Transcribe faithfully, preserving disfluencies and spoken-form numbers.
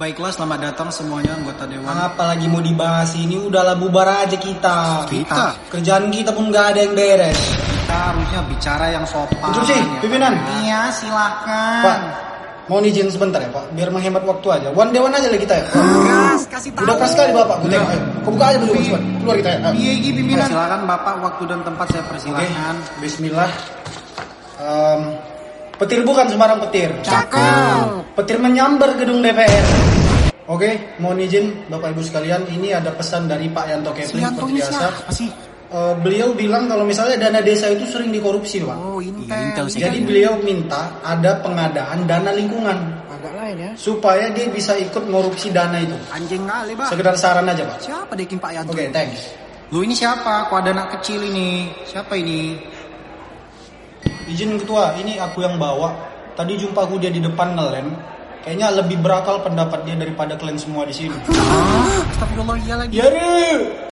Baiklah, selamat datang semuanya anggota dewan. Apalagi mau dibahas ini, udahlah bubar aja kita. Kita? Kerjaan kita pun gak ada yang beres. Kita harusnya bicara yang sopan. Instruksi, ya, pimpinan. Pak. Iya, silakan. Pak, mau izin sebentar ya Pak, biar menghemat waktu aja. One dewan aja lah kita ya. Gas, kasih tahu. Udah keras sekali Bapak, aku tengok. Ayo, kau buka aja dulu, cepat. Keluar kita ya. Ayo. Iya, iya, pimpinan. Silakan Bapak, waktu dan tempat saya Oke, persilakan. bismillah. Um, petir bukan sembarang petir. Cakep. Petir menyambar gedung D P R. Oke, mohon izin Bapak Ibu sekalian, ini ada pesan dari Pak Yanto Kepling seperti biasa. Apa sih? Uh, beliau bilang kalau misalnya dana desa itu sering dikorupsi, Pak. Oh, Intel. Jadi beliau minta ada pengadaan dana lingkungan Agak lain ya. supaya dia bisa ikut ngorupsi dana itu. Anjing kali, Pak. Sekedar saran aja, Pak. Siapa dekin Pak Yanto? Oke, thanks. Lu ini siapa? Kok ada anak kecil ini? Siapa ini? Izin ketua, ini aku yang bawa. Tadi jumpa aku dia di depan ngelem. Kayaknya lebih berakal pendapat dia daripada kalian semua di sini. Ah, astagfirullah, iya lagi. Ya,